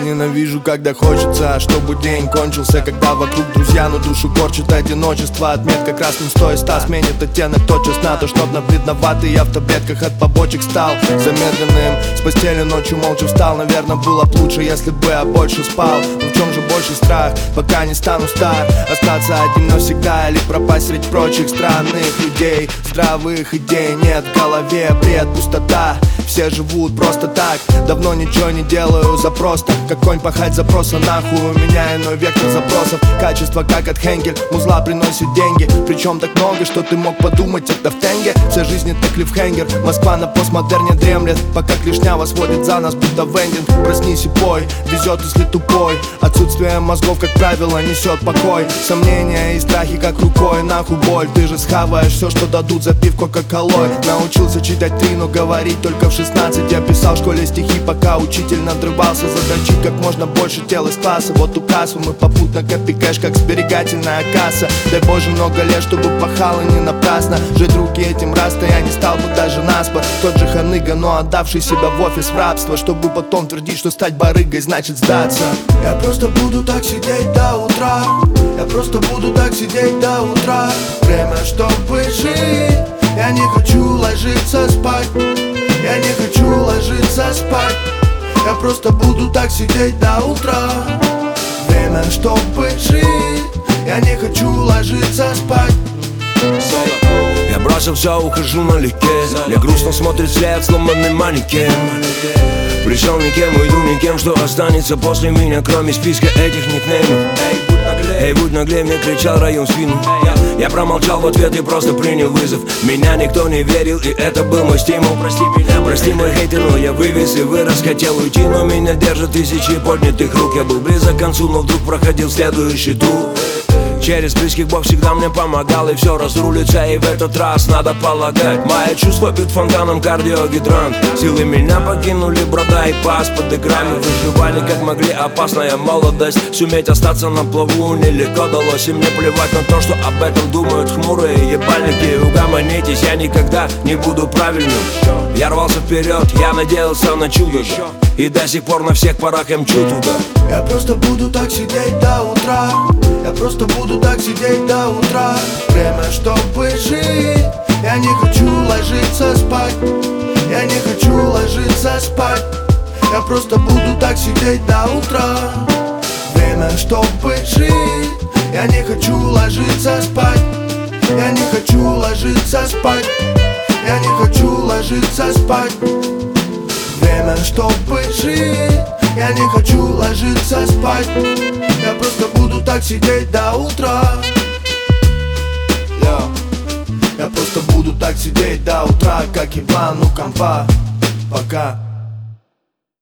ненавижу, когда хочется, чтобы день кончился, когда вокруг друзья, но душу корчит одиночество. Отметка красным 100 из 100 сменит оттенок тотчас на то, чтоб на бледноватый я в таблетках от побочек стал замедленным. С постели ночью молча встал, наверное, было б лучше, если бы я больше спал. Но в чем же больше страх, пока не стану стар? Остаться одним навсегда или пропасть среди прочих странных людей? Здравых идей нет в голове, бред, пустота. Все живут просто так, давно ничего не делаю за просто. Как конь пахать запроса нахуй, у меня иной вектор запросов. Качество как от Хенкель, музла приносит деньги. Причем так много, что ты мог подумать, это в тенге. Вся жизнь это клиффхенгер, Москва на постмодерне дремлет. Пока клешня восводит за нас, будто вендинг. Проснись и пой, везет, если тупой. Отсутствие мозгов, как правило, несет покой. Сомнения и страхи как рукой, нахуй боль. Ты же схаваешь все, что дадут за пивко кока-колой. Научился читать 3, но говорить только в 16. Я писал в школе стихи, пока учитель надрывался. Задрочить как можно больше тел из класса. Вот указ, мы попутно копи кэш, как сберегательная касса. Дай Боже много лет, чтобы пахало не напрасно. Жить руки этим раз-то я не стал бы даже наспор. Тот же ханыга, но отдавший себя в офис в рабство, чтобы потом твердить, что стать барыгой значит сдаться. Я просто буду так сидеть до утра. Я просто буду так сидеть до утра. Время, чтобы жить. Я не хочу ложиться спать. Я не хочу ложиться спать. Я просто буду так сидеть до утра. Время, чтобы жить. Я не хочу ложиться спать. Я бросил все, ухожу налегке. Мне грустно смотрит вслед сломанный манекен. Пришел никем, уйду никем. Что останется после меня, кроме списка этих никнеймов? Эй, будь наглей, мне кричал район в спину. Я промолчал в ответ и просто принял вызов. Меня никто не верил, и это был мой стимул. Прости мой хейтер, но я вывез и вырос. Хотел уйти, но меня держат тысячи поднятых рук. Я был близок к концу, но вдруг проходил следующий тур. Через близких Бог всегда мне помогал, и все разрулится, и в этот раз надо полагать. Мои чувства бьют фонтаном кардиогидрант. Силы меня покинули, брода и пас под экраном. Выживали как могли, опасная молодость. Суметь остаться на плаву нелегко далось. И мне плевать на то, что об этом думают хмурые ебальники. Угомонитесь, я никогда не буду правильным. Я рвался вперед, я надеялся на чудо, и до сих пор на всех парах я мчу туда. Я просто буду так сидеть до утра. Я просто буду так сидеть до утра. Время, чтобы жить. Я не хочу ложиться спать. Я не хочу ложиться спать. Я просто буду так сидеть до утра. Время, чтобы жить. Я не хочу ложиться спать. Я не хочу ложиться спать. Я не хочу ложиться спать. Время, чтобы жить. Я не хочу ложиться спать. Я просто буду так сидеть до утра. Я просто буду так сидеть до утра, как еблан у компа. Пока.